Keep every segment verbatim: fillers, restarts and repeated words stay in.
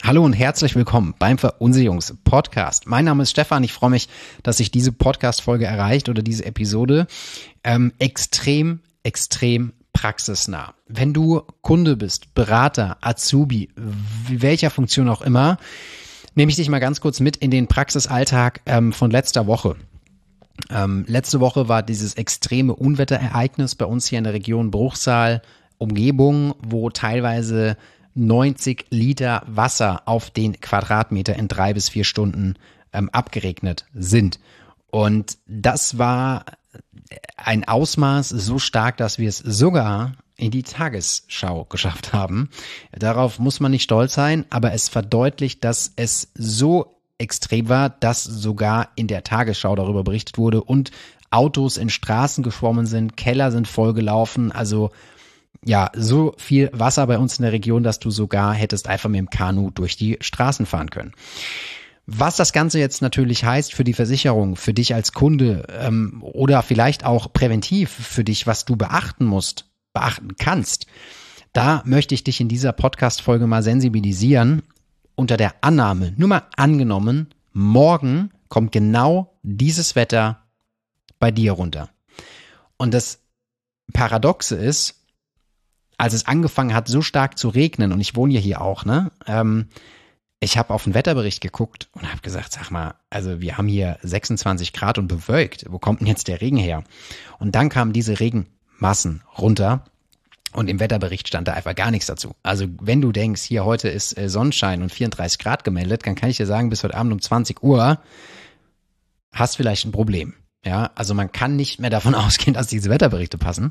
Hallo und herzlich willkommen beim Verunsicherungs-Podcast. Mein Name ist Stefan. Ich freue mich, dass sich diese Podcast-Folge erreicht oder diese Episode ähm, extrem, extrem praxisnah. Wenn du Kunde bist, Berater, Azubi, welcher Funktion auch immer, nehme ich dich mal ganz kurz mit in den Praxisalltag ähm, von letzter Woche. Ähm, letzte Woche war dieses extreme Unwetterereignis bei uns hier in der Region Bruchsal, Umgebung, wo teilweise neunzig Liter Wasser auf den Quadratmeter in drei bis vier Stunden ähm, abgeregnet sind. Und das war ein Ausmaß so stark, dass wir es sogar in die Tagesschau geschafft haben. Darauf muss man nicht stolz sein, aber es verdeutlicht, dass es so extrem war, dass sogar in der Tagesschau darüber berichtet wurde und Autos in Straßen geschwommen sind, Keller sind vollgelaufen, also ja, so viel Wasser bei uns in der Region, dass du sogar hättest einfach mit dem Kanu durch die Straßen fahren können. Was das Ganze jetzt natürlich heißt für die Versicherung, für dich als Kunde ähm, oder vielleicht auch präventiv für dich, was du beachten musst, beachten kannst, da möchte ich dich in dieser Podcast-Folge mal sensibilisieren unter der Annahme, nur mal angenommen, morgen kommt genau dieses Wetter bei dir runter. Und das Paradoxe ist, als es angefangen hat, so stark zu regnen, und ich wohne ja hier auch, ne, ähm, ich habe auf den Wetterbericht geguckt und habe gesagt, sag mal, also wir haben hier sechsundzwanzig Grad und bewölkt, wo kommt denn jetzt der Regen her? Und dann kamen diese Regenmassen runter und im Wetterbericht stand da einfach gar nichts dazu. Also wenn du denkst, hier heute ist äh, Sonnenschein und vierunddreißig Grad gemeldet, dann kann ich dir sagen, bis heute Abend um zwanzig Uhr hast vielleicht ein Problem. Ja, also man kann nicht mehr davon ausgehen, dass diese Wetterberichte passen.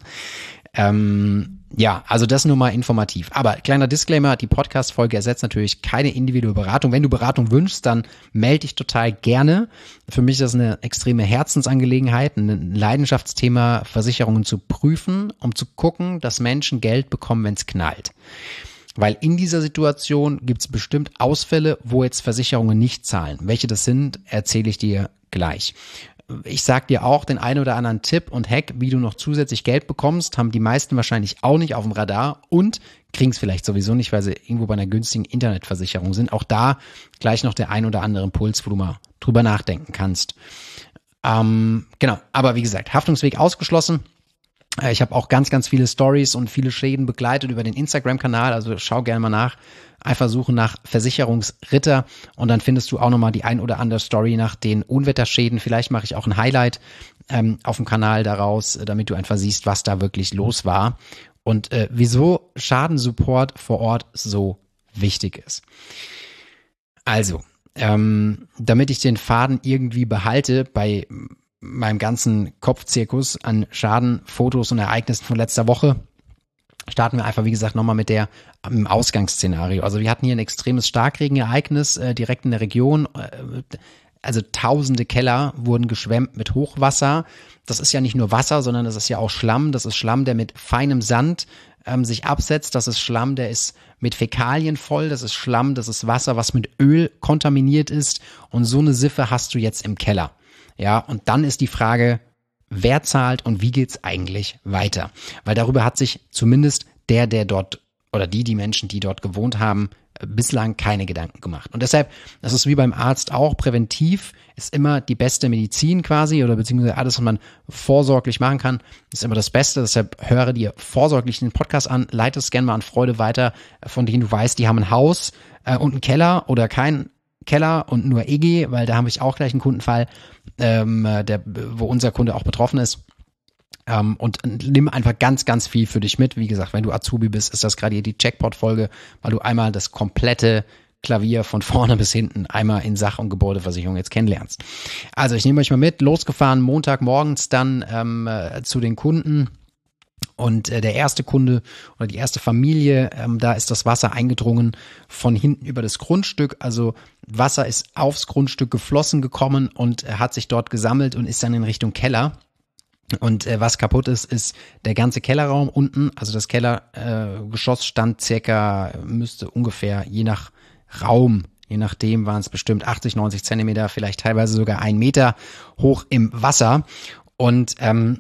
Ähm, ja, also das nur mal informativ. Aber kleiner Disclaimer, die Podcast-Folge ersetzt natürlich keine individuelle Beratung. Wenn du Beratung wünschst, dann melde dich total gerne. Für mich ist das eine extreme Herzensangelegenheit, ein Leidenschaftsthema, Versicherungen zu prüfen, um zu gucken, dass Menschen Geld bekommen, wenn es knallt. Weil in dieser Situation gibt es bestimmt Ausfälle, wo jetzt Versicherungen nicht zahlen. Welche das sind, erzähle ich dir gleich. Ich sag dir auch den einen oder anderen Tipp und Hack, wie du noch zusätzlich Geld bekommst, haben die meisten wahrscheinlich auch nicht auf dem Radar und kriegen es vielleicht sowieso nicht, weil sie irgendwo bei einer günstigen Internetversicherung sind. Auch da gleich noch der ein oder andere Impuls, wo du mal drüber nachdenken kannst. Ähm, genau, aber wie gesagt, Haftungsweg ausgeschlossen. Ich habe auch ganz, ganz viele Stories und viele Schäden begleitet über den Instagram-Kanal, also schau gerne mal nach. Einfach suchen nach Versicherungsritter und dann findest du auch nochmal die ein oder andere Story nach den Unwetterschäden. Vielleicht mache ich auch ein Highlight ähm, auf dem Kanal daraus, damit du einfach siehst, was da wirklich los war und äh, wieso Schadensupport vor Ort so wichtig ist. Also, ähm, damit ich den Faden irgendwie behalte bei meinem ganzen Kopfzirkus an Schaden, Fotos und Ereignissen von letzter Woche, starten wir einfach, wie gesagt, nochmal mit der im Ausgangsszenario. Also wir hatten hier ein extremes Starkregenereignis äh, direkt in der Region. Äh, also tausende Keller wurden geschwemmt mit Hochwasser. Das ist ja nicht nur Wasser, sondern das ist ja auch Schlamm. Das ist Schlamm, der mit feinem Sand ähm, sich absetzt. Das ist Schlamm, der ist mit Fäkalien voll. Das ist Schlamm, das ist Wasser, was mit Öl kontaminiert ist. Und so eine Siffe hast du jetzt im Keller. Ja, und dann ist die Frage, wer zahlt und wie geht's eigentlich weiter? Weil darüber hat sich zumindest der, der dort oder die, die Menschen, die dort gewohnt haben, bislang keine Gedanken gemacht. Und deshalb, das ist wie beim Arzt auch, präventiv ist immer die beste Medizin quasi oder beziehungsweise alles, was man vorsorglich machen kann, ist immer das Beste. Deshalb höre dir vorsorglich den Podcast an, leite es gerne mal an Freunde weiter, von denen du weißt, die haben ein Haus äh, und einen Keller oder kein Keller und nur E G, weil da habe ich auch gleich einen Kundenfall, ähm, der, wo unser Kunde auch betroffen ist. Ähm, und nimm einfach ganz, ganz viel für dich mit. Wie gesagt, wenn du Azubi bist, ist das gerade hier die Jackpot-Folge, weil du einmal das komplette Klavier von vorne bis hinten einmal in Sach- und Gebäudeversicherung jetzt kennenlernst. Also ich nehme euch mal mit, losgefahren, Montagmorgens dann ähm, äh, zu den Kunden. Und äh, der erste Kunde oder die erste Familie, ähm, da ist das Wasser eingedrungen von hinten über das Grundstück. Also Wasser ist aufs Grundstück geflossen gekommen und äh, hat sich dort gesammelt und ist dann in Richtung Keller. Und äh, was kaputt ist, ist der ganze Kellerraum unten. Also das Kellergeschoss äh, stand circa, müsste ungefähr je nach Raum, je nachdem waren es bestimmt achtzig, neunzig Zentimeter, vielleicht teilweise sogar ein Meter hoch im Wasser. Und ähm,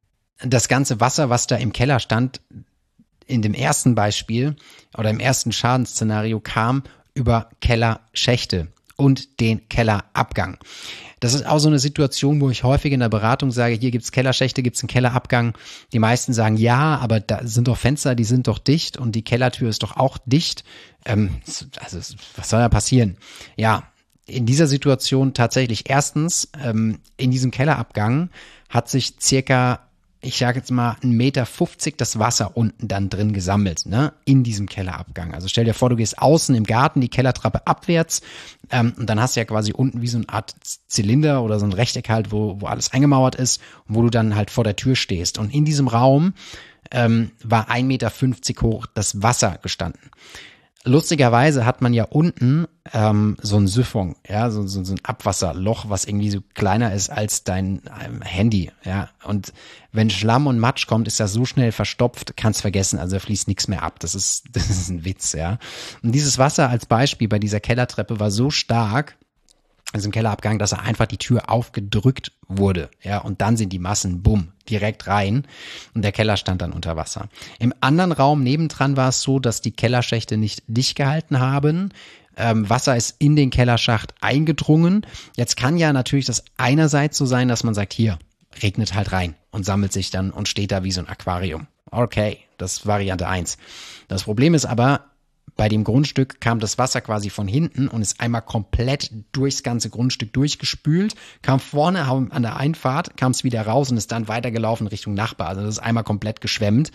das ganze Wasser, was da im Keller stand, in dem ersten Beispiel oder im ersten Schadensszenario kam über Kellerschächte und den Kellerabgang. Das ist auch so eine Situation, wo ich häufig in der Beratung sage, hier gibt's Kellerschächte, gibt's einen Kellerabgang. Die meisten sagen, ja, aber da sind doch Fenster, die sind doch dicht und die Kellertür ist doch auch dicht. Ähm, also was soll da passieren? Ja, in dieser Situation tatsächlich erstens, ähm, in diesem Kellerabgang hat sich circa, ich sage jetzt mal, ein Meter fünfzig das Wasser unten dann drin gesammelt, ne, in diesem Kellerabgang. Also stell dir vor, du gehst außen im Garten die Kellertreppe abwärts ähm, und dann hast du ja quasi unten wie so eine Art Zylinder oder so ein Rechteck halt, wo, wo alles eingemauert ist und wo du dann halt vor der Tür stehst. Und in diesem Raum ähm, war ein Meter fünfzig hoch das Wasser gestanden. Lustigerweise hat man ja unten ähm, so ein Siphon, ja, so, so, so ein Abwasserloch, was irgendwie so kleiner ist als dein ähm, Handy, ja. Und wenn Schlamm und Matsch kommt, ist das so schnell verstopft, kannst vergessen, also da fließt nichts mehr ab. Das ist, das ist ein Witz, ja. Und dieses Wasser als Beispiel bei dieser Kellertreppe war so stark, also im Kellerabgang, dass er einfach die Tür aufgedrückt wurde, ja, und dann sind die Massen, bumm, direkt rein und der Keller stand dann unter Wasser. Im anderen Raum nebendran war es so, dass die Kellerschächte nicht dicht gehalten haben. Ähm, Wasser ist in den Kellerschacht eingedrungen. Jetzt kann ja natürlich das einerseits so sein, dass man sagt, hier, regnet halt rein und sammelt sich dann und steht da wie so ein Aquarium. Okay, das ist Variante eins. Das Problem ist aber, bei dem Grundstück kam das Wasser quasi von hinten und ist einmal komplett durchs ganze Grundstück durchgespült, kam vorne an der Einfahrt, kam es wieder raus und ist dann weitergelaufen Richtung Nachbar. Also das ist einmal komplett geschwemmt.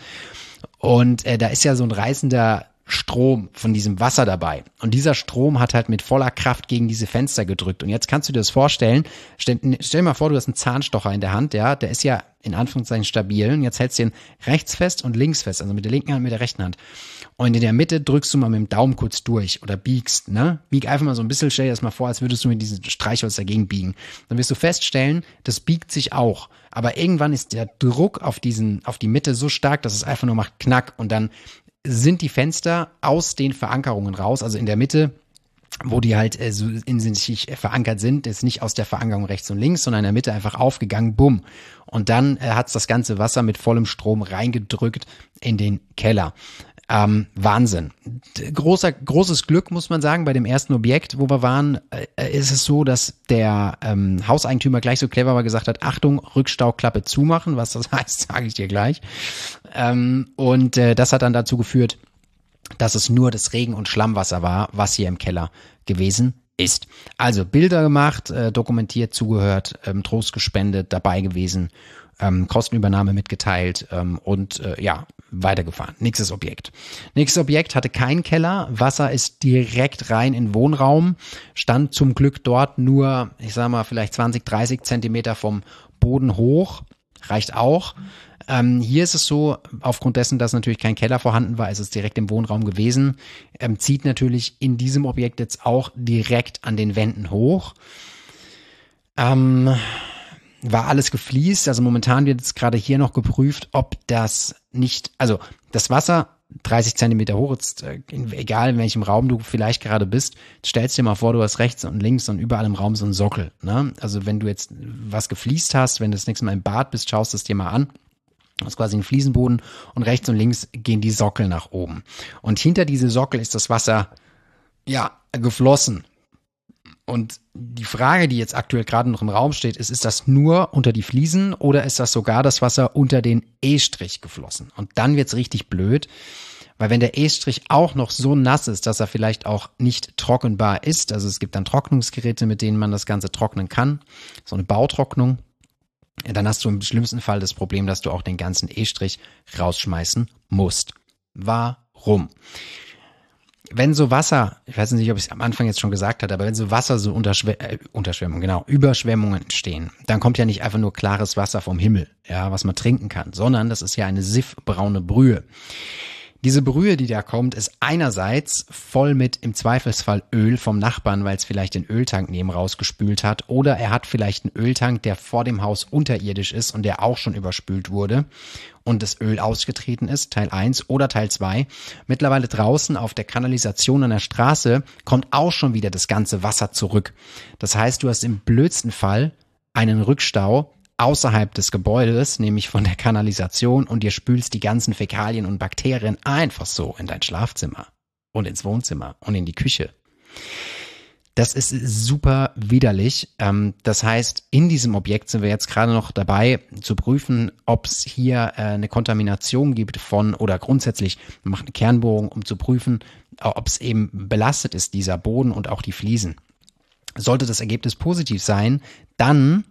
Und äh, da ist ja so ein reißender Strom von diesem Wasser dabei. Und dieser Strom hat halt mit voller Kraft gegen diese Fenster gedrückt. Und jetzt kannst du dir das vorstellen, stell, stell dir mal vor, du hast einen Zahnstocher in der Hand, ja, der ist ja in Anführungszeichen stabil. Und jetzt hältst du ihn rechts fest und links fest, also mit der linken Hand und mit der rechten Hand. Und in der Mitte drückst du mal mit dem Daumen kurz durch oder biegst, ne? Bieg einfach mal so ein bisschen, stell dir das mal vor, als würdest du mit diesem Streichholz dagegen biegen. Dann wirst du feststellen, das biegt sich auch. Aber irgendwann ist der Druck auf diesen, auf die Mitte so stark, dass es einfach nur macht Knack und dann sind die Fenster aus den Verankerungen raus, also in der Mitte, wo die halt äh, so in sich verankert sind, ist nicht aus der Verankerung rechts und links, sondern in der Mitte einfach aufgegangen, bumm. Und dann äh, hat's das ganze Wasser mit vollem Strom reingedrückt in den Keller. Ähm, Wahnsinn. Großer, großes Glück, muss man sagen, bei dem ersten Objekt, wo wir waren, äh, ist es so, dass der ähm, Hauseigentümer gleich so clever war, gesagt hat, Achtung, Rückstauklappe zumachen, was das heißt, sage ich dir gleich. Ähm, und äh, das hat dann dazu geführt, dass es nur das Regen- und Schlammwasser war, was hier im Keller gewesen ist. Also Bilder gemacht, äh, dokumentiert, zugehört, ähm, Trost gespendet, dabei gewesen, ähm, Kostenübernahme mitgeteilt ähm, und äh, ja, weitergefahren. Nächstes Objekt. Nächstes Objekt hatte keinen Keller. Wasser ist direkt rein in den Wohnraum. Stand zum Glück dort nur, ich sag mal, vielleicht zwanzig, dreißig Zentimeter vom Boden hoch. Reicht auch. Ähm, hier ist es so, aufgrund dessen, dass natürlich kein Keller vorhanden war, ist es direkt im Wohnraum gewesen. Ähm, zieht natürlich in diesem Objekt jetzt auch direkt an den Wänden hoch. Ähm... War alles gefliest, also momentan wird jetzt gerade hier noch geprüft, ob das nicht, also das Wasser dreißig Zentimeter hoch ist, egal in welchem Raum du vielleicht gerade bist, stellst dir mal vor, du hast rechts und links und überall im Raum so einen Sockel, ne? Also wenn du jetzt was gefliest hast, wenn du das nächste Mal im Bad bist, schaust es dir mal an. Das ist quasi ein Fliesenboden und rechts und links gehen die Sockel nach oben. Und hinter diese Sockel ist das Wasser, ja, geflossen. Und die Frage, die jetzt aktuell gerade noch im Raum steht, ist, ist das nur unter die Fliesen oder ist das sogar das Wasser unter den E-Strich geflossen? Und dann wird's richtig blöd, weil wenn der E-Strich auch noch so nass ist, dass er vielleicht auch nicht trockenbar ist, also es gibt dann Trocknungsgeräte, mit denen man das Ganze trocknen kann, so eine Bautrocknung, dann hast du im schlimmsten Fall das Problem, dass du auch den ganzen E-Strich rausschmeißen musst. Warum? Wenn so Wasser, ich weiß nicht, ob ich es am Anfang jetzt schon gesagt hatte, aber wenn so Wasser, so Unterschw- äh, Unterschwemmungen, genau, Überschwemmungen entstehen, dann kommt ja nicht einfach nur klares Wasser vom Himmel, ja, was man trinken kann, sondern das ist ja eine siffbraune Brühe. Diese Brühe, die da kommt, ist einerseits voll mit im Zweifelsfall Öl vom Nachbarn, weil es vielleicht den Öltank neben rausgespült hat, oder er hat vielleicht einen Öltank, der vor dem Haus unterirdisch ist und der auch schon überspült wurde und das Öl ausgetreten ist, Teil eins oder Teil zwei. Mittlerweile draußen auf der Kanalisation an der Straße kommt auch schon wieder das ganze Wasser zurück. Das heißt, du hast im blödsten Fall einen Rückstau außerhalb des Gebäudes, nämlich von der Kanalisation, und dir spülst die ganzen Fäkalien und Bakterien einfach so in dein Schlafzimmer und ins Wohnzimmer und in die Küche Das ist super widerlich. Das heißt, in diesem Objekt sind wir jetzt gerade noch dabei zu prüfen, ob es hier eine Kontamination gibt von oder grundsätzlich, wir machen eine Kernbohrung, um zu prüfen, ob es eben belastet ist, dieser Boden und auch die Fliesen. Sollte das Ergebnis positiv sein, dann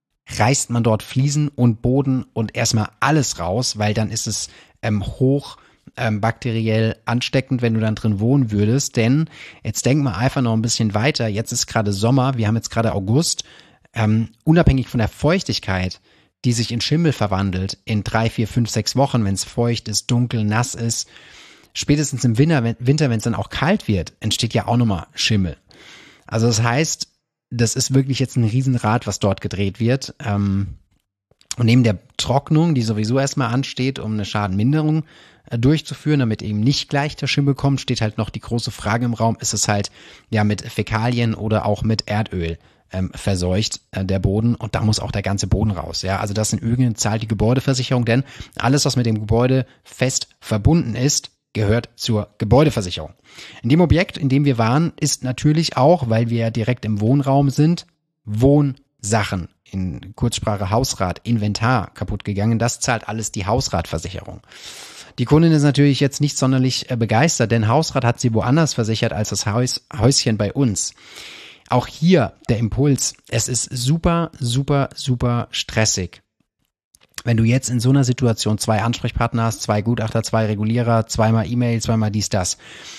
reißt man dort Fliesen und Boden und erstmal alles raus, weil dann ist es ähm, hoch ähm, bakteriell ansteckend, wenn du dann drin wohnen würdest. Denn jetzt denk mal einfach noch ein bisschen weiter. Jetzt ist gerade Sommer, wir haben jetzt gerade August. Ähm, unabhängig von der Feuchtigkeit, die sich in Schimmel verwandelt, in drei, vier, fünf, sechs Wochen, wenn es feucht ist, dunkel, nass ist, spätestens im Winter, wenn Winter, wenn es dann auch kalt wird, entsteht ja auch nochmal Schimmel. Also das heißt, das ist wirklich jetzt ein Riesenrad, was dort gedreht wird. Ähm, und neben der Trocknung, die sowieso erstmal ansteht, um eine Schadenminderung äh, durchzuführen, damit eben nicht gleich der Schimmel kommt, steht halt noch die große Frage im Raum, ist es halt ja mit Fäkalien oder auch mit Erdöl ähm, verseucht, äh, der Boden, und da muss auch der ganze Boden raus. Ja, also das in Übrigen zahlt die Gebäudeversicherung, denn alles, was mit dem Gebäude fest verbunden ist, gehört zur Gebäudeversicherung. In dem Objekt, in dem wir waren, ist natürlich auch, weil wir ja direkt im Wohnraum sind, Wohnsachen, in Kurzsprache Hausrat, Inventar kaputt gegangen. Das zahlt alles die Hausratversicherung. Die Kundin ist natürlich jetzt nicht sonderlich begeistert, denn Hausrat hat sie woanders versichert als das Haus, Häuschen bei uns. Auch hier der Impuls, es ist super, super, super stressig. Wenn du jetzt in so einer Situation zwei Ansprechpartner hast, zwei Gutachter, zwei Regulierer, zweimal E-Mail, zweimal dies, das.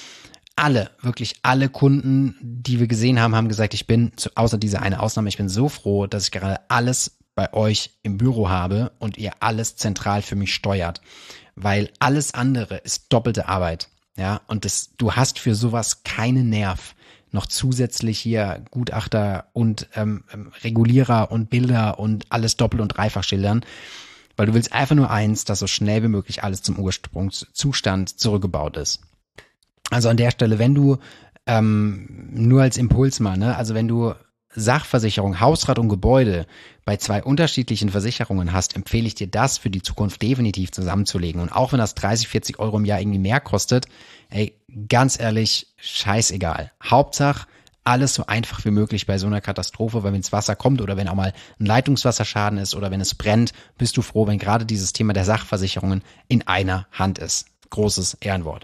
Alle, wirklich alle Kunden, die wir gesehen haben, haben gesagt, ich bin, außer dieser eine Ausnahme, ich bin so froh, dass ich gerade alles bei euch im Büro habe und ihr alles zentral für mich steuert. Weil alles andere ist doppelte Arbeit. Ja, und das, du hast für sowas keinen Nerv, noch zusätzlich hier Gutachter und ähm, Regulierer und Bilder und alles doppelt und dreifach schildern. Weil du willst einfach nur eins, dass so schnell wie möglich alles zum Ursprungszustand zurückgebaut ist. Also an der Stelle, wenn du, ähm, nur als Impuls mal, ne, also wenn du Sachversicherung, Hausrat und Gebäude bei zwei unterschiedlichen Versicherungen hast, empfehle ich dir das für die Zukunft definitiv zusammenzulegen. Und auch wenn das dreißig, vierzig Euro im Jahr irgendwie mehr kostet, ey, ganz ehrlich, scheißegal. Hauptsache, alles so einfach wie möglich bei so einer Katastrophe, weil wenn ins Wasser kommt oder wenn auch mal ein Leitungswasserschaden ist oder wenn es brennt, bist du froh, wenn gerade dieses Thema der Sachversicherungen in einer Hand ist. Großes Ehrenwort.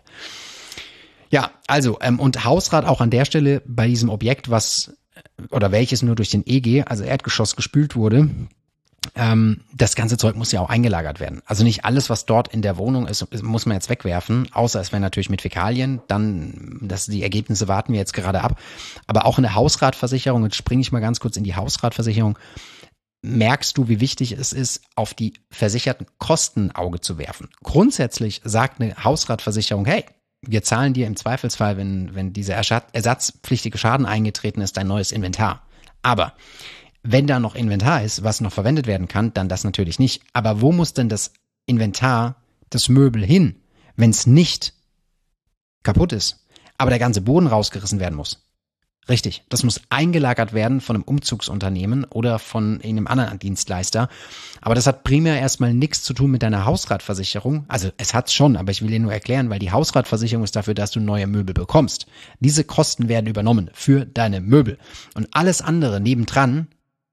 Ja, also ähm, und Hausrat auch an der Stelle bei diesem Objekt, was oder welches nur durch den E G, also Erdgeschoss, gespült wurde, ähm, das ganze Zeug muss ja auch eingelagert werden. Also nicht alles, was dort in der Wohnung ist, muss man jetzt wegwerfen, außer es wäre natürlich mit Fäkalien, dann, das, die Ergebnisse warten wir jetzt gerade ab. Aber auch in der Hausratversicherung, jetzt springe ich mal ganz kurz in die Hausratversicherung, merkst du, wie wichtig es ist, auf die versicherten Kosten ein Auge zu werfen. Grundsätzlich sagt eine Hausratversicherung, hey, wir zahlen dir im Zweifelsfall, wenn, wenn dieser ersatzpflichtige Schaden eingetreten ist, dein neues Inventar. Aber wenn da noch Inventar ist, was noch verwendet werden kann, dann das natürlich nicht. Aber wo muss denn das Inventar, das Möbel hin, wenn es nicht kaputt ist, aber der ganze Boden rausgerissen werden muss? Richtig, das muss eingelagert werden von einem Umzugsunternehmen oder von einem anderen Dienstleister. Aber das hat primär erstmal nichts zu tun mit deiner Hausratversicherung. Also es hat's schon, aber ich will dir nur erklären, weil die Hausratversicherung ist dafür, dass du neue Möbel bekommst. Diese Kosten werden übernommen für deine Möbel. Und alles andere nebendran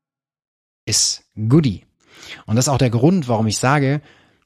ist Goodie. Und das ist auch der Grund, warum ich sage,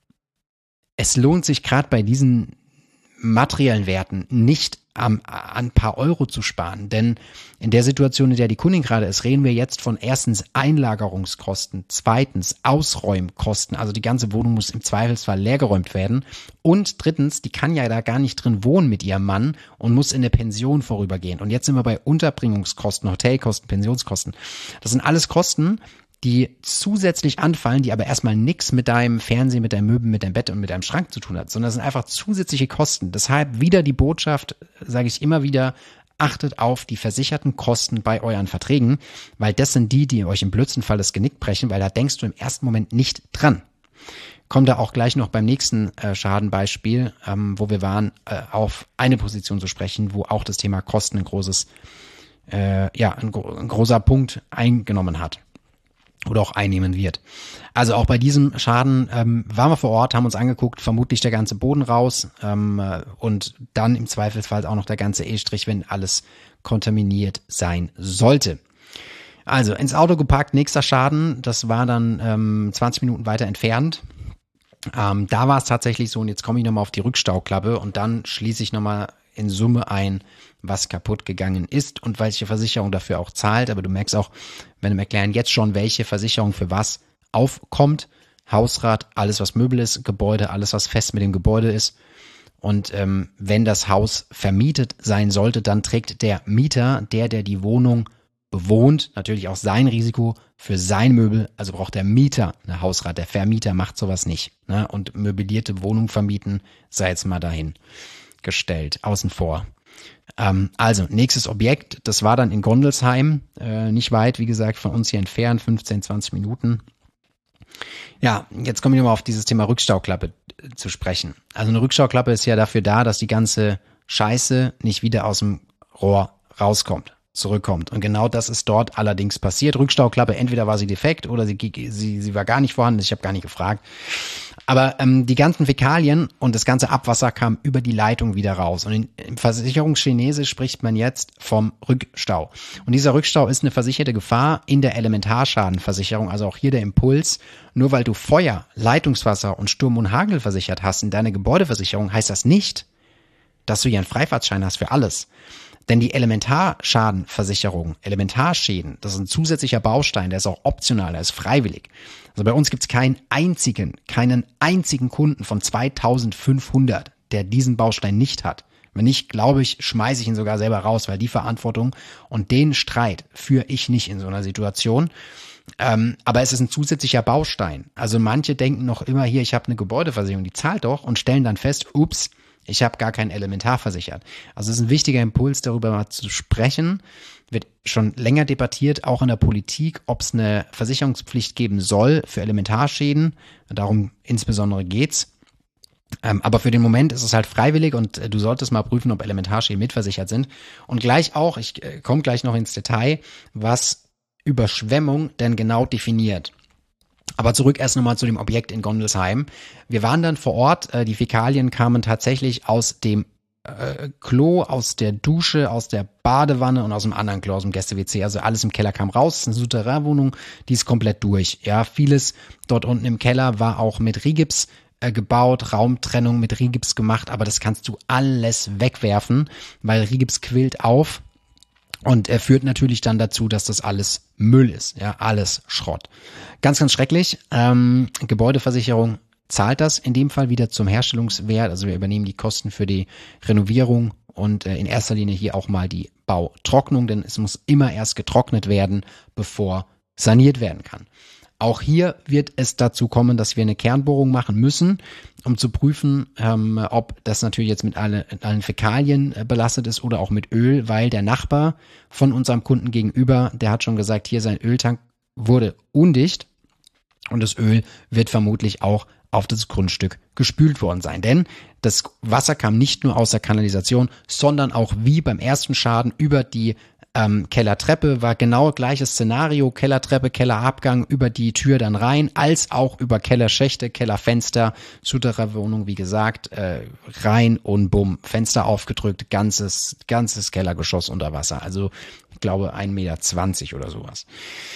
es lohnt sich gerade bei diesen materiellen Werten nicht an ein paar Euro zu sparen. Denn in der Situation, in der die Kundin gerade ist, reden wir jetzt von erstens Einlagerungskosten, zweitens Ausräumkosten, also die ganze Wohnung muss im Zweifelsfall leergeräumt werden, und drittens, die kann ja da gar nicht drin wohnen mit ihrem Mann und muss in eine Pension vorübergehen. Und jetzt sind wir bei Unterbringungskosten, Hotelkosten, Pensionskosten. Das sind alles Kosten, die zusätzlich anfallen, die aber erstmal nichts mit deinem Fernsehen, mit deinem Möbel, mit deinem Bett und mit deinem Schrank zu tun hat, sondern das sind einfach zusätzliche Kosten. Deshalb wieder die Botschaft, sage ich immer wieder, achtet auf die versicherten Kosten bei euren Verträgen, weil das sind die, die euch im blödsten Fall das Genick brechen, weil da denkst du im ersten Moment nicht dran. Kommt da auch gleich noch beim nächsten äh, Schadenbeispiel, ähm, wo wir waren, äh, auf eine Position zu sprechen, wo auch das Thema Kosten ein großes, äh, ja, ein, ein großer Punkt eingenommen hat. oder auch einnehmen wird. Also auch bei diesem Schaden ähm, waren wir vor Ort, haben uns angeguckt, vermutlich der ganze Boden raus ähm, und dann im Zweifelsfall auch noch der ganze E-Strich, wenn alles kontaminiert sein sollte. Also ins Auto geparkt, nächster Schaden, das war dann ähm, zwanzig Minuten weiter entfernt. Ähm, da war es tatsächlich so, und jetzt komme ich nochmal auf die Rückstauklappe und dann schließe ich nochmal in Summe ein, was kaputt gegangen ist und welche Versicherung dafür auch zahlt. Aber du merkst auch, wenn wir erklären jetzt schon, welche Versicherung für was aufkommt. Hausrat, alles was Möbel ist, Gebäude, alles was fest mit dem Gebäude ist. Und ähm, wenn das Haus vermietet sein sollte, dann trägt der Mieter, der, der die Wohnung bewohnt, natürlich auch sein Risiko für sein Möbel. Also braucht der Mieter eine Hausrat, der Vermieter macht sowas nicht. Ne? Und möblierte Wohnung vermieten, sei jetzt mal dahin gestellt, außen vor. Ähm, also, nächstes Objekt, das war dann in Gondelsheim, äh, nicht weit, wie gesagt, von uns hier entfernt, fünfzehn, zwanzig Minuten. Ja, jetzt komme ich nochmal auf dieses Thema Rückstauklappe äh, zu sprechen. Also eine Rückstauklappe ist ja dafür da, dass die ganze Scheiße nicht wieder aus dem Rohr rauskommt, zurückkommt. Und genau das ist dort allerdings passiert. Rückstauklappe, entweder war sie defekt oder sie, sie, sie war gar nicht vorhanden, ich habe gar nicht gefragt. Aber ähm, die ganzen Fäkalien und das ganze Abwasser kam über die Leitung wieder raus. Und in, im Versicherungschinesisch spricht man jetzt vom Rückstau. Und dieser Rückstau ist eine versicherte Gefahr in der Elementarschadenversicherung, also auch hier der Impuls. Nur weil du Feuer, Leitungswasser und Sturm und Hagel versichert hast in deiner Gebäudeversicherung, heißt das nicht, dass du hier einen Freifahrtschein hast für alles. Denn die Elementarschadenversicherung, Elementarschäden, das ist ein zusätzlicher Baustein, der ist auch optional, der ist freiwillig. Also bei uns gibt es keinen einzigen, keinen einzigen Kunden von zweitausendfünfhundert, der diesen Baustein nicht hat. Wenn nicht, glaube ich, schmeiße ich ihn sogar selber raus, weil die Verantwortung und den Streit führe ich nicht in so einer Situation. Ähm, aber es ist ein zusätzlicher Baustein. Also manche denken noch immer hier, ich habe eine Gebäudeversicherung, die zahlt doch und stellen dann fest, ups, ich habe gar kein Elementar versichert. Also es ist ein wichtiger Impuls, darüber mal zu sprechen. Wird schon länger debattiert, auch in der Politik, ob es eine Versicherungspflicht geben soll für Elementarschäden. Darum insbesondere geht's. Ähm, aber für den Moment ist es halt freiwillig und äh, du solltest mal prüfen, ob Elementarschäden mitversichert sind. Und gleich auch, ich äh, komme gleich noch ins Detail, was Überschwemmung denn genau definiert. Aber zurück erst nochmal zu dem Objekt in Gondelsheim. Wir waren dann vor Ort, äh, die Fäkalien kamen tatsächlich aus dem äh, Klo, aus der Dusche, aus der Badewanne und aus dem anderen Klo, aus dem Gäste-W C. Also alles im Keller kam raus. Das ist eine Souterrainwohnung, die ist komplett durch. Ja, vieles dort unten im Keller war auch mit Rigips äh, gebaut, Raumtrennung mit Rigips gemacht, aber das kannst du alles wegwerfen, weil Rigips quillt auf. Und er führt natürlich dann dazu, dass das alles Müll ist, ja, alles Schrott. Ganz, ganz schrecklich. Ähm, Gebäudeversicherung zahlt das in dem Fall wieder zum Herstellungswert. Also wir übernehmen die Kosten für die Renovierung und äh, in erster Linie hier auch mal die Bautrocknung, denn es muss immer erst getrocknet werden, bevor saniert werden kann. Auch hier wird es dazu kommen, dass wir eine Kernbohrung machen müssen, um zu prüfen, ähm, ob das natürlich jetzt mit alle, allen Fäkalien äh, belastet ist oder auch mit Öl, weil der Nachbar von unserem Kunden gegenüber, der hat schon gesagt, hier sein Öltank wurde undicht und das Öl wird vermutlich auch auf das Grundstück gespült worden sein. Denn das Wasser kam nicht nur aus der Kanalisation, sondern auch wie beim ersten Schaden über die Ähm, Kellertreppe, war genau gleiches Szenario, Kellertreppe, Kellerabgang, über die Tür dann rein, als auch über Kellerschächte, Kellerfenster, Souterrainwohnung, wie gesagt, äh, rein und bumm, Fenster aufgedrückt, ganzes, ganzes Kellergeschoss unter Wasser, also ich glaube ein Meter zwanzig oder sowas.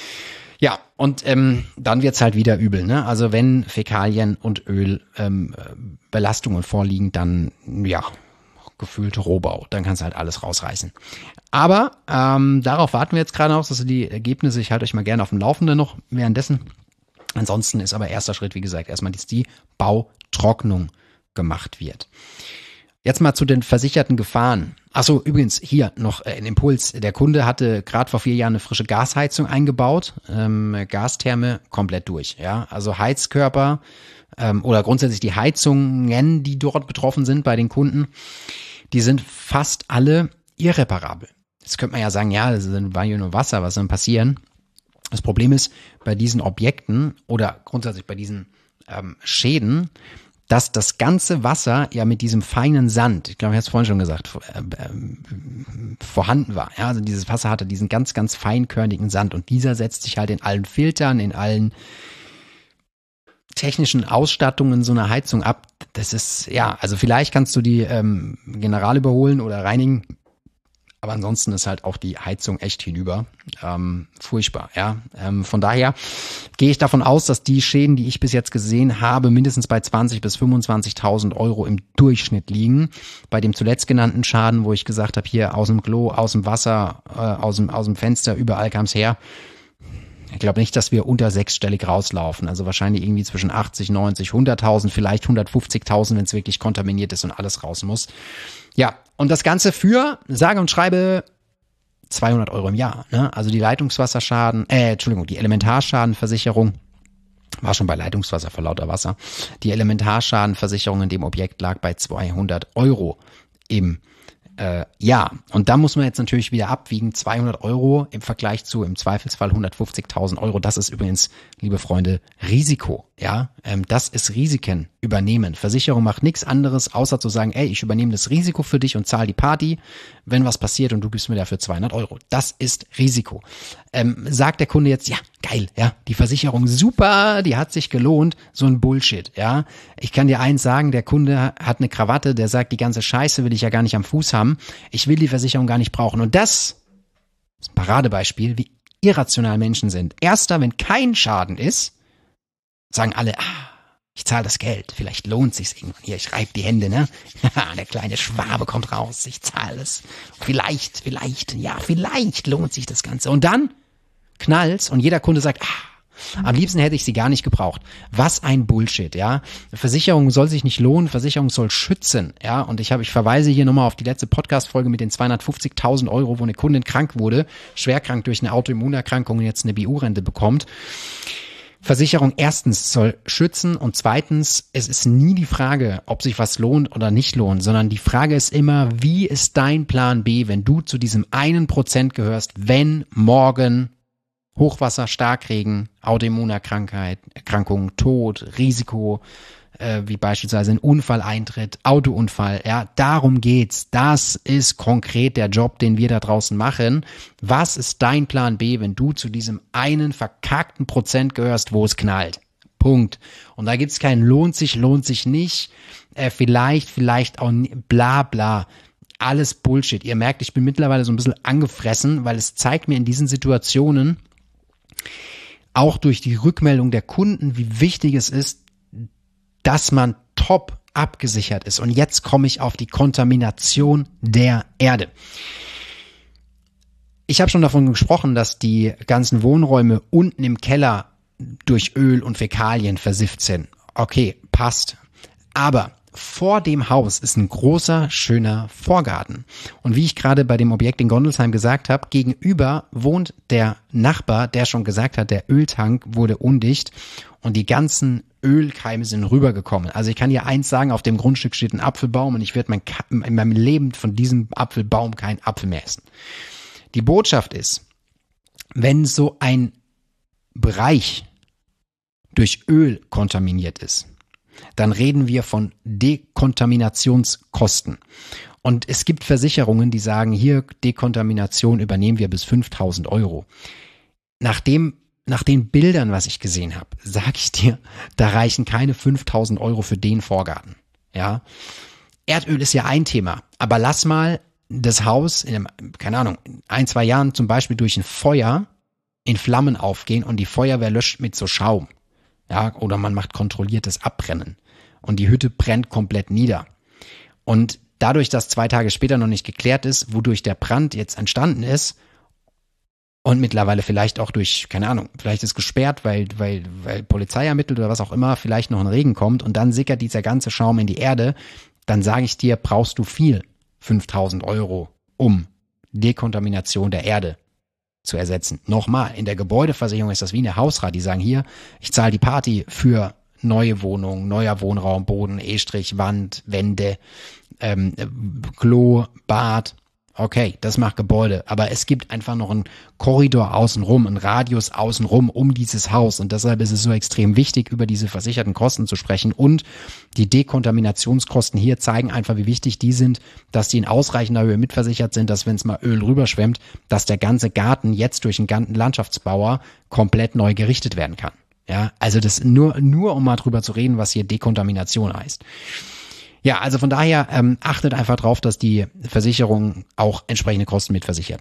Ja, und ähm, dann wird's halt wieder übel, ne? Also wenn Fäkalien und Öl ähm, Belastungen vorliegen, dann ja, gefühlt Rohbau. Dann kannst du halt alles rausreißen. Aber ähm, darauf warten wir jetzt gerade noch, dass die Ergebnisse, ich halte euch mal gerne auf dem Laufenden noch währenddessen. Ansonsten ist aber erster Schritt, wie gesagt, erstmal, dass die Bautrocknung gemacht wird. Jetzt mal zu den versicherten Gefahren. Achso, übrigens hier noch ein Impuls. Der Kunde hatte gerade vor vier Jahren eine frische Gasheizung eingebaut. Ähm, Gastherme komplett durch. Ja, also Heizkörper ähm, oder grundsätzlich die Heizungen, die dort betroffen sind bei den Kunden, die sind fast alle irreparabel. Jetzt könnte man ja sagen, ja, das war ja nur Wasser, was soll denn passieren? Das Problem ist, bei diesen Objekten oder grundsätzlich bei diesen ähm, Schäden, dass das ganze Wasser ja mit diesem feinen Sand, ich glaube, ich habe es vorhin schon gesagt, vorhanden war. Ja, also dieses Wasser hatte diesen ganz, ganz feinkörnigen Sand und dieser setzt sich halt in allen Filtern, in allen technischen Ausstattungen so eine Heizung ab. Das ist, ja, also vielleicht kannst du die ähm, General überholen oder reinigen, aber ansonsten ist halt auch die Heizung echt hinüber. Ähm, furchtbar, ja. Ähm, von daher gehe ich davon aus, dass die Schäden, die ich bis jetzt gesehen habe, mindestens bei zwanzig bis fünfundzwanzigtausend Euro im Durchschnitt liegen. Bei dem zuletzt genannten Schaden, wo ich gesagt habe, hier aus dem Klo, aus dem Wasser, äh, aus dem, aus dem Fenster, überall kam es her. Ich glaube nicht, dass wir unter sechsstellig rauslaufen. Also wahrscheinlich irgendwie zwischen achtzig, neunzig, hunderttausend, vielleicht hundertfünfzigtausend, wenn es wirklich kontaminiert ist und alles raus muss. Ja, und das Ganze für, sage und schreibe, zweihundert Euro im Jahr. Ne? Also die Leitungswasserschaden, äh, Entschuldigung, die Elementarschadenversicherung, war schon bei Leitungswasser vor lauter Wasser, die Elementarschadenversicherung in dem Objekt lag bei zweihundert Euro im Äh, ja, und da muss man jetzt natürlich wieder abwiegen, zweihundert Euro im Vergleich zu im Zweifelsfall hundertfünfzigtausend Euro. Das ist übrigens, liebe Freunde, Risiko. Ja, ähm, das ist Risiken übernehmen. Versicherung macht nichts anderes, außer zu sagen, ey, ich übernehme das Risiko für dich und zahle die Party, wenn was passiert und du gibst mir dafür zweihundert Euro. Das ist Risiko. Ähm, sagt der Kunde jetzt, ja, geil, ja, die Versicherung super, die hat sich gelohnt, so ein Bullshit, ja. Ich kann dir eins sagen, der Kunde hat eine Krawatte, der sagt, die ganze Scheiße will ich ja gar nicht am Fuß haben, ich will die Versicherung gar nicht brauchen. Und das ist ein Paradebeispiel, wie irrational Menschen sind. Erster, wenn kein Schaden ist, sagen alle, ah, ich zahle das Geld, vielleicht lohnt sich's irgendwann. Hier, ich reibe die Hände, ne? Der kleine Schwabe kommt raus, ich zahle es. Vielleicht, vielleicht, ja, vielleicht lohnt sich das Ganze. Und dann knallt's und jeder Kunde sagt, ah, am liebsten hätte ich sie gar nicht gebraucht. Was ein Bullshit, ja. Versicherung soll sich nicht lohnen, Versicherung soll schützen, ja. Und ich habe, ich verweise hier nochmal auf die letzte Podcast-Folge mit den zweihundertfünfzigtausend Euro, wo eine Kundin krank wurde, schwerkrank durch eine Autoimmunerkrankung und jetzt eine B U-Rente bekommt. Versicherung erstens soll schützen und zweitens, es ist nie die Frage, ob sich was lohnt oder nicht lohnt, sondern die Frage ist immer, wie ist dein Plan B, wenn du zu diesem einen Prozent gehörst, wenn morgen Hochwasser, Starkregen, Autoimmunerkrankheit, Erkrankung, Tod, Risiko, äh, wie beispielsweise ein Unfall eintritt, Autounfall, ja, darum geht's. Das ist konkret der Job, den wir da draußen machen. Was ist dein Plan B, wenn du zu diesem einen verkackten Prozent gehörst, wo es knallt? Punkt. Und da gibt's keinen lohnt sich, lohnt sich nicht, äh, vielleicht, vielleicht auch nie, bla bla. Alles Bullshit. Ihr merkt, ich bin mittlerweile so ein bisschen angefressen, weil es zeigt mir in diesen Situationen, auch durch die Rückmeldung der Kunden, wie wichtig es ist, dass man top abgesichert ist. Und jetzt komme ich auf die Kontamination der Erde. Ich habe schon davon gesprochen, dass die ganzen Wohnräume unten im Keller durch Öl und Fäkalien versifft sind. Okay, passt. Aber vor dem Haus ist ein großer, schöner Vorgarten. Und wie ich gerade bei dem Objekt in Gondelsheim gesagt habe, gegenüber wohnt der Nachbar, der schon gesagt hat, der Öltank wurde undicht und die ganzen Ölkeime sind rübergekommen. Also ich kann dir eins sagen, auf dem Grundstück steht ein Apfelbaum und ich werde mein, in meinem Leben von diesem Apfelbaum keinen Apfel mehr essen. Die Botschaft ist, wenn so ein Bereich durch Öl kontaminiert ist, dann reden wir von Dekontaminationskosten. Und es gibt Versicherungen, die sagen, hier Dekontamination übernehmen wir bis fünftausend Euro. Nach dem, nach den Bildern, was ich gesehen habe, sage ich dir, da reichen keine fünftausend Euro für den Vorgarten. Ja, Erdöl ist ja ein Thema, aber lass mal das Haus in einem, keine Ahnung, ein, zwei Jahren zum Beispiel durch ein Feuer in Flammen aufgehen und die Feuerwehr löscht mit so Schaum. Ja, oder man macht kontrolliertes Abbrennen und die Hütte brennt komplett nieder. Und dadurch, dass zwei Tage später noch nicht geklärt ist, wodurch der Brand jetzt entstanden ist und mittlerweile vielleicht auch durch, keine Ahnung, vielleicht ist gesperrt, weil, weil, weil Polizei ermittelt oder was auch immer, vielleicht noch ein Regen kommt und dann sickert dieser ganze Schaum in die Erde, dann sage ich dir, brauchst du viel, fünftausend Euro, um Dekontamination der Erde zu ersetzen. Nochmal, in der Gebäudeversicherung ist das wie eine Hausrat, die sagen hier, ich zahle die Party für neue Wohnungen, neuer Wohnraum, Boden, Estrich, Wand, Wände, ähm, Klo, Bad, Okay, das macht Gebäude, aber es gibt einfach noch einen Korridor außenrum, einen Radius außenrum um dieses Haus und deshalb ist es so extrem wichtig, über diese versicherten Kosten zu sprechen und die Dekontaminationskosten hier zeigen einfach, wie wichtig die sind, dass die in ausreichender Höhe mitversichert sind, dass wenn es mal Öl rüberschwemmt, dass der ganze Garten jetzt durch einen ganzen Landschaftsbauer komplett neu gerichtet werden kann. Ja, also das nur, nur um mal drüber zu reden, was hier Dekontamination heißt. Ja, also von daher ähm, achtet einfach drauf, dass die Versicherung auch entsprechende Kosten mitversichert.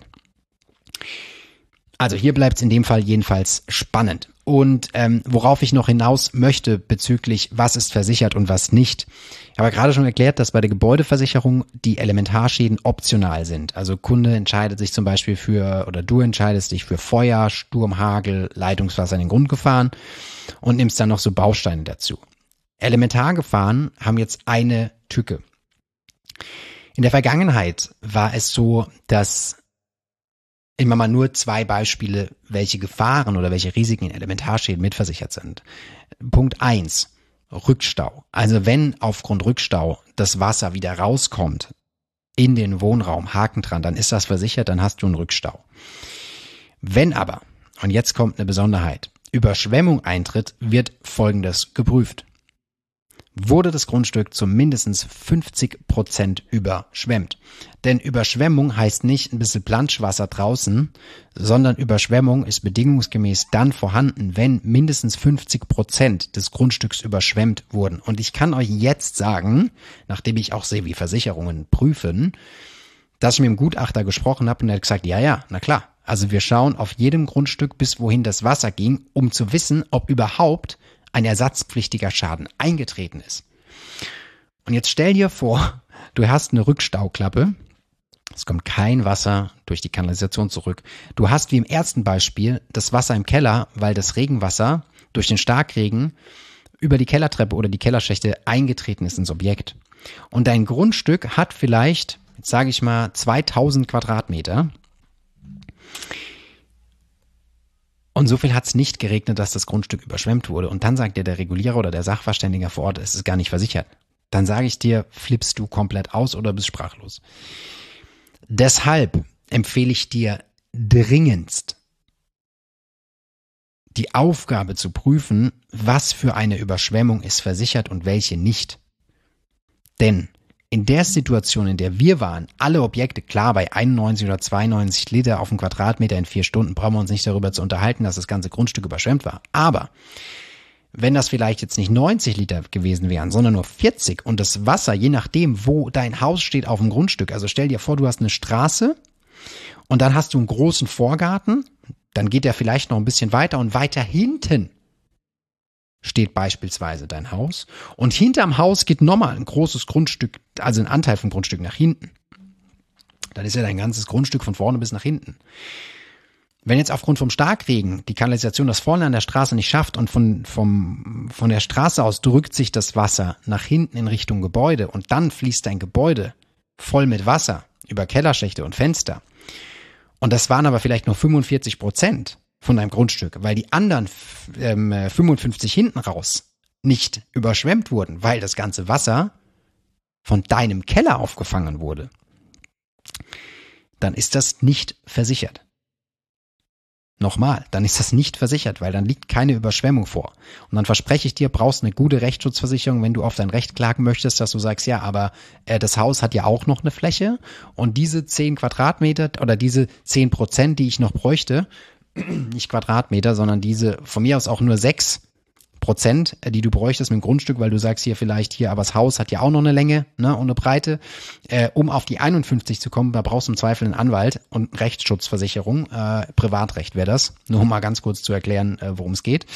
Also hier bleibt es in dem Fall jedenfalls spannend. Und ähm, worauf ich noch hinaus möchte bezüglich, was ist versichert und was nicht. Ich habe gerade schon erklärt, dass bei der Gebäudeversicherung die Elementarschäden optional sind. Also Kunde entscheidet sich zum Beispiel für, oder du entscheidest dich für Feuer, Sturm, Hagel, Leitungswasser in den Grund gefahren und nimmst dann noch so Bausteine dazu. Elementargefahren haben jetzt eine Tücke. In der Vergangenheit war es so, dass immer mal nur zwei Beispiele, welche Gefahren oder welche Risiken in Elementarschäden mitversichert sind. Punkt eins, Rückstau. Also wenn aufgrund Rückstau das Wasser wieder rauskommt in den Wohnraum, Haken dran, dann ist das versichert, dann hast du einen Rückstau. Wenn aber, und jetzt kommt eine Besonderheit, Überschwemmung eintritt, wird Folgendes geprüft. Wurde das Grundstück zu mindestens fünfzig Prozent überschwemmt. Denn Überschwemmung heißt nicht ein bisschen Planschwasser draußen, sondern Überschwemmung ist bedingungsgemäß dann vorhanden, wenn mindestens fünfzig Prozent des Grundstücks überschwemmt wurden. Und ich kann euch jetzt sagen, nachdem ich auch sehe, wie Versicherungen prüfen, dass ich mit dem Gutachter gesprochen habe und er hat gesagt, ja, ja, na klar. Also wir schauen auf jedem Grundstück, bis wohin das Wasser ging, um zu wissen, ob überhaupt ein ersatzpflichtiger Schaden eingetreten ist. Und jetzt stell dir vor, du hast eine Rückstauklappe, es kommt kein Wasser durch die Kanalisation zurück. Du hast wie im ersten Beispiel das Wasser im Keller, weil das Regenwasser durch den Starkregen über die Kellertreppe oder die Kellerschächte eingetreten ist ins Objekt. Und dein Grundstück hat vielleicht, jetzt sage ich mal, zweitausend Quadratmeter. Und so viel hat es nicht geregnet, dass das Grundstück überschwemmt wurde. Und dann sagt dir der Regulierer oder der Sachverständiger vor Ort, es ist gar nicht versichert. Dann sage ich dir, flippst du komplett aus oder bist sprachlos. Deshalb empfehle ich dir dringendst, die Aufgabe zu prüfen, was für eine Überschwemmung ist versichert und welche nicht. Denn in der Situation, in der wir waren, alle Objekte, klar, bei einundneunzig oder zweiundneunzig Liter auf den Quadratmeter in vier Stunden brauchen wir uns nicht darüber zu unterhalten, dass das ganze Grundstück überschwemmt war. Aber wenn das vielleicht jetzt nicht neunzig Liter gewesen wären, sondern nur vierzig und das Wasser, je nachdem, wo dein Haus steht auf dem Grundstück, also stell dir vor, du hast eine Straße und dann hast du einen großen Vorgarten, dann geht der vielleicht noch ein bisschen weiter und weiter hinten steht beispielsweise dein Haus und hinterm Haus geht nochmal ein großes Grundstück, also ein Anteil vom Grundstück nach hinten. Dann ist ja dein ganzes Grundstück von vorne bis nach hinten. Wenn jetzt aufgrund vom Starkregen die Kanalisation das vorne an der Straße nicht schafft und von, vom, von der Straße aus drückt sich das Wasser nach hinten in Richtung Gebäude und dann fließt dein Gebäude voll mit Wasser über Kellerschächte und Fenster und das waren aber vielleicht nur fünfundvierzig Prozent von deinem Grundstück, weil die anderen ähm, fünfundfünfzig hinten raus nicht überschwemmt wurden, weil das ganze Wasser von deinem Keller aufgefangen wurde, dann ist das nicht versichert. Nochmal, dann ist das nicht versichert, weil dann liegt keine Überschwemmung vor. Und dann verspreche ich dir, brauchst eine gute Rechtsschutzversicherung, wenn du auf dein Recht klagen möchtest, dass du sagst, ja, aber äh, das Haus hat ja auch noch eine Fläche und diese zehn Quadratmeter oder diese zehn Prozent, die ich noch bräuchte, nicht Quadratmeter, sondern diese von mir aus auch nur sechs Prozent, die du bräuchtest mit dem Grundstück, weil du sagst hier vielleicht hier, aber das Haus hat ja auch noch eine Länge, ne, und eine Breite, äh, um auf die einundfünfzig zu kommen, da brauchst du im Zweifel einen Anwalt und Rechtsschutzversicherung, äh, Privatrecht wäre das, nur um mal ganz kurz zu erklären, äh, worum es geht.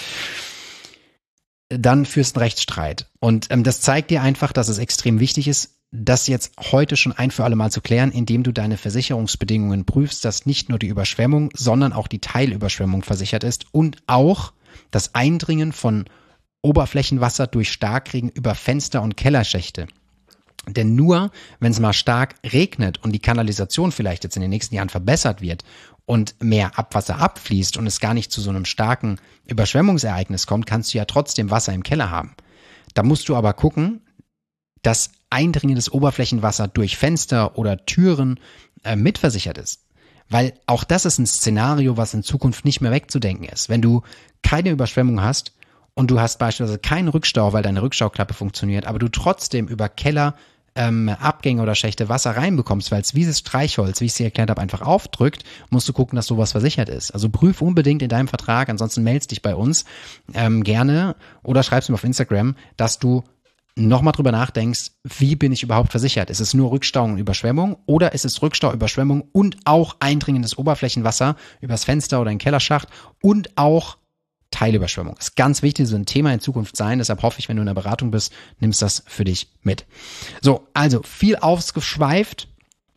Dann führst du einen Rechtsstreit und ähm, das zeigt dir einfach, dass es extrem wichtig ist, das jetzt heute schon ein für alle Mal zu klären, indem du deine Versicherungsbedingungen prüfst, dass nicht nur die Überschwemmung, sondern auch die Teilüberschwemmung versichert ist und auch das Eindringen von Oberflächenwasser durch Starkregen über Fenster und Kellerschächte. Denn nur, wenn es mal stark regnet und die Kanalisation vielleicht jetzt in den nächsten Jahren verbessert wird und mehr Abwasser abfließt und es gar nicht zu so einem starken Überschwemmungsereignis kommt, kannst du ja trotzdem Wasser im Keller haben. Da musst du aber gucken, dass eindringendes Oberflächenwasser durch Fenster oder Türen äh, mitversichert ist. Weil auch das ist ein Szenario, was in Zukunft nicht mehr wegzudenken ist. Wenn du keine Überschwemmung hast und du hast beispielsweise keinen Rückstau, weil deine Rückstauklappe funktioniert, aber du trotzdem über Keller, ähm, Abgänge oder Schächte Wasser reinbekommst, weil es wie dieses Streichholz, wie ich es dir erklärt habe, einfach aufdrückt, musst du gucken, dass sowas versichert ist. Also prüf unbedingt in deinem Vertrag, ansonsten meldest dich bei uns ähm, gerne oder schreibst mir auf Instagram, dass du nochmal drüber nachdenkst, wie bin ich überhaupt versichert? Ist es nur Rückstau und Überschwemmung oder ist es Rückstau, Überschwemmung und auch eindringendes Oberflächenwasser übers Fenster oder in den Kellerschacht und auch Teilüberschwemmung? Ist ganz wichtig, so ein Thema in Zukunft sein, deshalb hoffe ich, wenn du in der Beratung bist, nimmst das für dich mit. So, also viel ausgeschweift.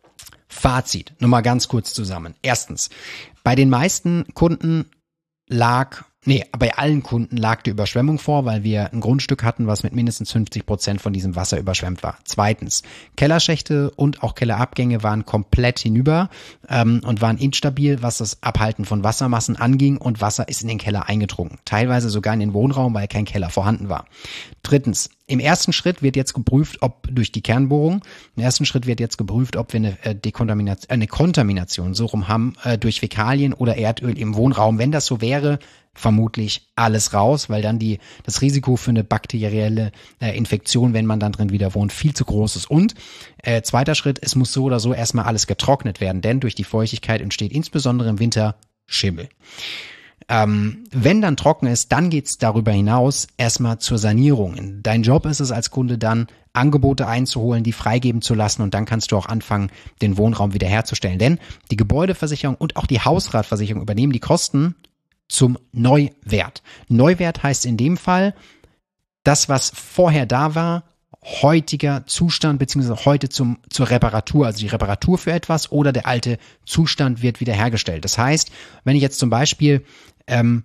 Fazit, nur mal ganz kurz zusammen. Erstens, bei den meisten Kunden lag Nee, bei allen Kunden lag die Überschwemmung vor, weil wir ein Grundstück hatten, was mit mindestens fünfzig Prozent von diesem Wasser überschwemmt war. Zweitens, Kellerschächte und auch Kellerabgänge waren komplett hinüber ähm, und waren instabil, was das Abhalten von Wassermassen anging und Wasser ist in den Keller eingedrungen. Teilweise sogar in den Wohnraum, weil kein Keller vorhanden war. Drittens, im ersten Schritt wird jetzt geprüft, ob durch die Kernbohrung, im ersten Schritt wird jetzt geprüft, ob wir eine, äh, Dekontamination, eine Kontamination so rum haben äh, durch Fäkalien oder Erdöl im Wohnraum. Wenn das so wäre, vermutlich alles raus, weil dann die das Risiko für eine bakterielle äh, Infektion, wenn man dann drin wieder wohnt, viel zu groß ist. Und äh, zweiter Schritt, es muss so oder so erstmal alles getrocknet werden, denn durch die Feuchtigkeit entsteht insbesondere im Winter Schimmel. Ähm, wenn dann trocken ist, dann geht's darüber hinaus erstmal zur Sanierung. Dein Job ist es als Kunde dann, Angebote einzuholen, die freigeben zu lassen und dann kannst du auch anfangen, den Wohnraum wiederherzustellen. Denn die Gebäudeversicherung und auch die Hausratversicherung übernehmen die Kosten zum Neuwert. Neuwert heißt in dem Fall, das, was vorher da war, heutiger Zustand beziehungsweise heute zum zur Reparatur, also die Reparatur für etwas oder der alte Zustand wird wiederhergestellt. Das heißt, wenn ich jetzt zum Beispiel ähm,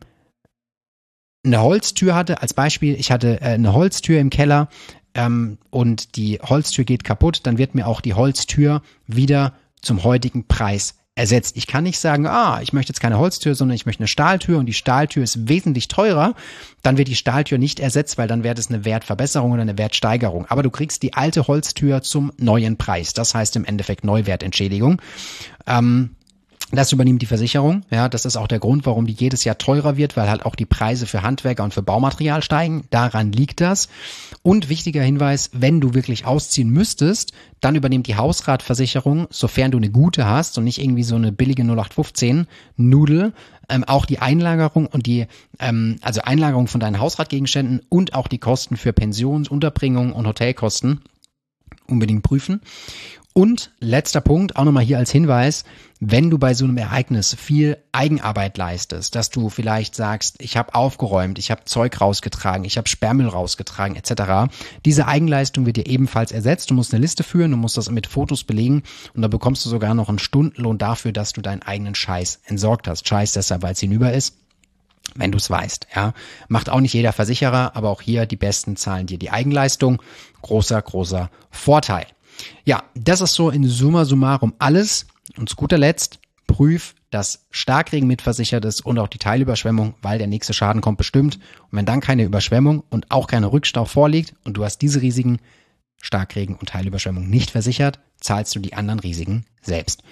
eine Holztür hatte, als Beispiel, ich hatte äh, eine Holztür im Keller ähm, und die Holztür geht kaputt, dann wird mir auch die Holztür wieder zum heutigen Preis ersetzt. Ich kann nicht sagen, ah, ich möchte jetzt keine Holztür, sondern ich möchte eine Stahltür und die Stahltür ist wesentlich teurer. Dann wird die Stahltür nicht ersetzt, weil dann wäre das eine Wertverbesserung oder eine Wertsteigerung. Aber du kriegst die alte Holztür zum neuen Preis. Das heißt im Endeffekt Neuwertentschädigung. Ähm, Das übernimmt die Versicherung. Ja, das ist auch der Grund, warum die jedes Jahr teurer wird, weil halt auch die Preise für Handwerker und für Baumaterial steigen. Daran liegt das. Und wichtiger Hinweis, wenn du wirklich ausziehen müsstest, dann übernimmt die Hausratversicherung, sofern du eine gute hast und nicht irgendwie so eine billige null acht fünfzehn Nudel, ähm, auch die Einlagerung und die, ähm, also Einlagerung von deinen Hausratgegenständen und auch die Kosten für Pensions-, Unterbringung und Hotelkosten unbedingt prüfen. Und letzter Punkt, auch nochmal hier als Hinweis, wenn du bei so einem Ereignis viel Eigenarbeit leistest, dass du vielleicht sagst, ich habe aufgeräumt, ich habe Zeug rausgetragen, ich habe Sperrmüll rausgetragen et cetera. Diese Eigenleistung wird dir ebenfalls ersetzt. Du musst eine Liste führen, du musst das mit Fotos belegen und da bekommst du sogar noch einen Stundenlohn dafür, dass du deinen eigenen Scheiß entsorgt hast. Scheiß deshalb, weil es hinüber ist. Wenn du es weißt, ja. Macht auch nicht jeder Versicherer, aber auch hier die Besten zahlen dir die Eigenleistung. Großer, großer Vorteil. Ja, das ist so in summa summarum alles. Und zu guter Letzt, prüf, dass Starkregen mitversichert ist und auch die Teilüberschwemmung, weil der nächste Schaden kommt bestimmt. Und wenn dann keine Überschwemmung und auch keine Rückstau vorliegt und du hast diese Risiken, Starkregen und Teilüberschwemmung nicht versichert, zahlst du die anderen Risiken selbst.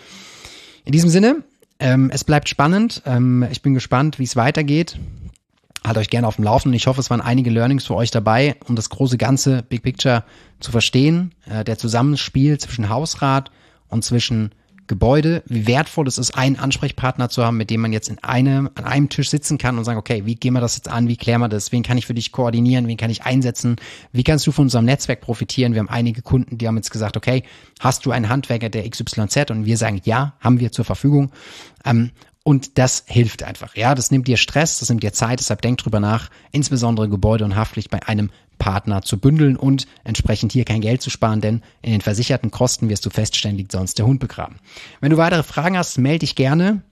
In diesem Sinne, ähm, es bleibt spannend. Ähm, ich bin gespannt, wie es weitergeht. Halt euch gerne auf dem Laufenden. Ich hoffe, es waren einige Learnings für euch dabei, um das große Ganze, Big Picture zu verstehen. Äh, der Zusammenspiel zwischen Hausrat und zwischen Gebäude, wie wertvoll es ist, einen Ansprechpartner zu haben, mit dem man jetzt in einem, an einem Tisch sitzen kann und sagen, okay, wie gehen wir das jetzt an, wie klären wir das, wen kann ich für dich koordinieren, wen kann ich einsetzen, wie kannst du von unserem Netzwerk profitieren. Wir haben einige Kunden, die haben jetzt gesagt, okay, hast du einen Handwerker der X Y Z? Und wir sagen, ja, haben wir zur Verfügung. Ähm, Und das hilft einfach. Ja, das nimmt dir Stress, das nimmt dir Zeit, deshalb denk drüber nach, insbesondere Gebäude- und Haftpflicht bei einem Partner zu bündeln und entsprechend hier kein Geld zu sparen, denn in den versicherten Kosten wirst du feststellen, liegt sonst der Hund begraben. Wenn du weitere Fragen hast, melde dich gerne.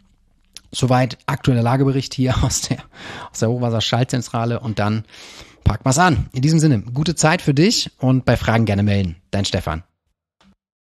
Soweit aktueller Lagebericht hier aus der, aus der Hochwasserschaltzentrale und dann packen wir's an. In diesem Sinne, gute Zeit für dich und bei Fragen gerne melden. Dein Stefan.